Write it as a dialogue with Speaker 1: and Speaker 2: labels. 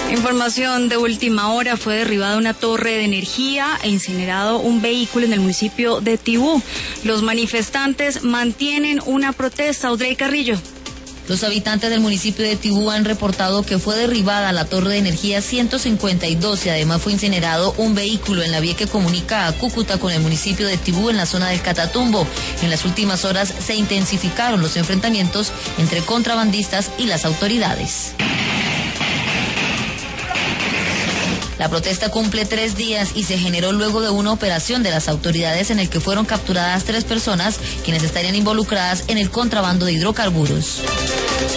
Speaker 1: Información de última hora: fue derribada una torre de energía e incinerado un vehículo en el municipio de Tibú. Los manifestantes mantienen una protesta. Audrey Carrillo.
Speaker 2: Los habitantes del municipio de Tibú han reportado que fue derribada la torre de energía 152 y además fue incinerado un vehículo en la vía que comunica a Cúcuta con el municipio de Tibú en la zona del Catatumbo. En las últimas horas se intensificaron los enfrentamientos entre contrabandistas y las autoridades. La protesta cumple 3 días y se generó luego de una operación de las autoridades en el que fueron capturadas 3 personas quienes estarían involucradas en el contrabando de hidrocarburos.